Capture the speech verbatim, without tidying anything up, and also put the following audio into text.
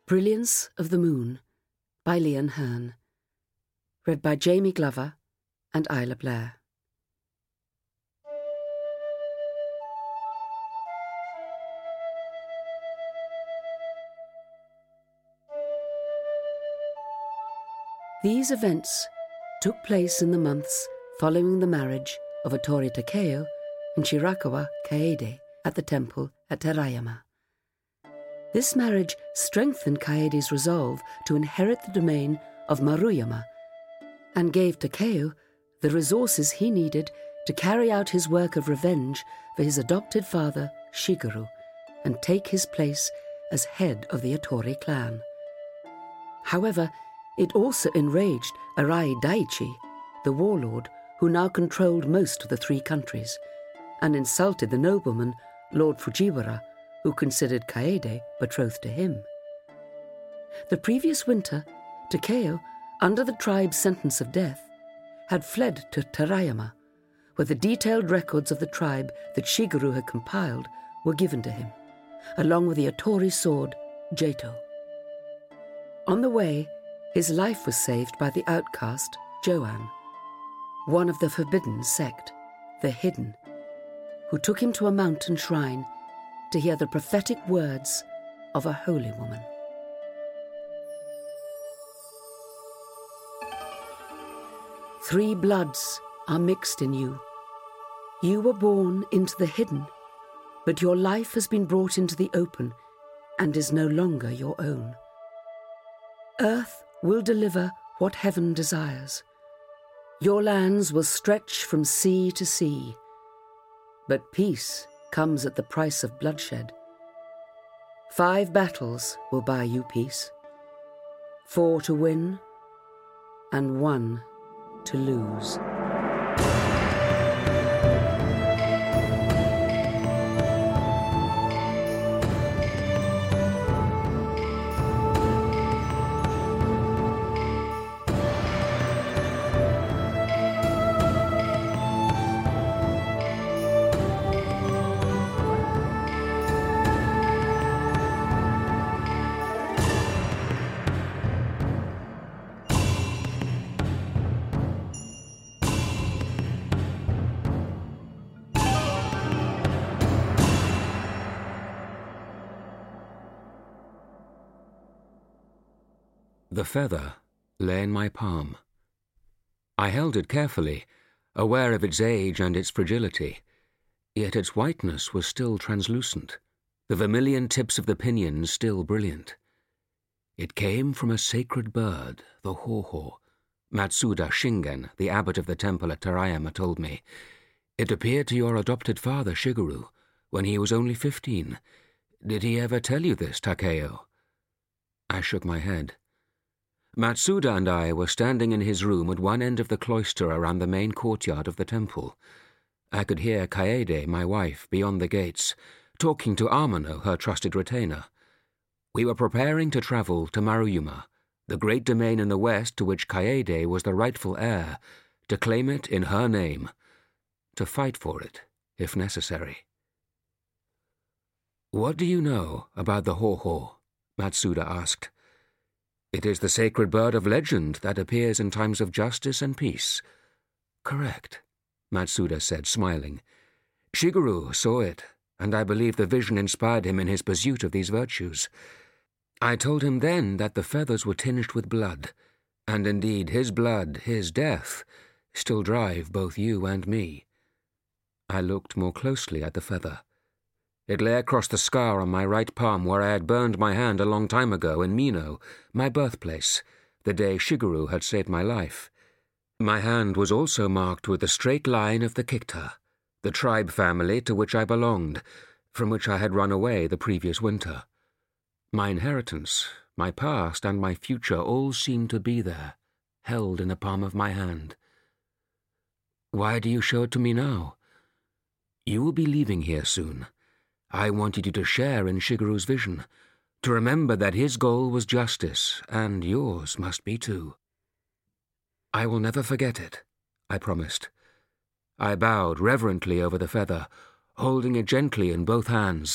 Brilliance of the Moon by Leon Hearn. Read by Jamie Glover and Isla Blair. These events took place in the months following the marriage of Otori Takeo and Shirakawa Kaede at the temple at Terayama. This marriage strengthened Kaede's resolve to inherit the domain of Maruyama and gave Takeo the resources he needed to carry out his work of revenge for his adopted father, Shigeru, and take his place as head of the Otori clan. However, it also enraged Arai Daichi, the warlord who now controlled most of the three countries, and insulted the nobleman, Lord Fujiwara, who considered Kaede betrothed to him. The previous winter, Takeo, under the tribe's sentence of death, had fled to Terayama, where the detailed records of the tribe that Shigeru had compiled were given to him, along with the Otori sword, Jato. On the way, his life was saved by the outcast, Joan, one of the forbidden sect, the Hidden, who took him to a mountain shrine to hear the prophetic words of a holy woman. Three bloods are mixed in you. You were born into the hidden, but your life has been brought into the open and is no longer your own. Earth will deliver what heaven desires. Your lands will stretch from sea to sea, but peace comes at the price of bloodshed. Five battles will buy you peace. Four to win, and one to lose. The feather lay in my palm. I held it carefully, aware of its age and its fragility, yet its whiteness was still translucent, the vermilion tips of the pinions still brilliant. It came from a sacred bird, the Hoho. Matsuda Shingen, the abbot of the temple at Terayama, told me. It appeared to your adopted father, Shigeru, when he was only fifteen. Did he ever tell you this, Takeo? I shook my head. Matsuda and I were standing in his room at one end of the cloister around the main courtyard of the temple. I could hear Kaede, my wife, beyond the gates, talking to Amano, her trusted retainer. We were preparing to travel to Maruyama, the great domain in the west to which Kaede was the rightful heir, to claim it in her name, to fight for it, if necessary. "What do you know about the Hoho?" Matsuda asked. "It is the sacred bird of legend that appears in times of justice and peace." "Correct," Matsuda said, smiling. "Shigeru saw it, and I believe the vision inspired him in his pursuit of these virtues. I told him then that the feathers were tinged with blood, and indeed his blood, his death, still drive both you and me." I looked more closely at the feather. It lay across the scar on my right palm where I had burned my hand a long time ago in Mino, my birthplace, the day Shigeru had saved my life. My hand was also marked with the straight line of the Kikta, the tribe family to which I belonged, from which I had run away the previous winter. My inheritance, my past, and my future all seemed to be there, held in the palm of my hand. "Why do you show it to me now?" "You will be leaving here soon. I wanted you to share in Shigeru's vision, to remember that his goal was justice, and yours must be too." "I will never forget it," I promised. I bowed reverently over the feather, holding it gently in both hands.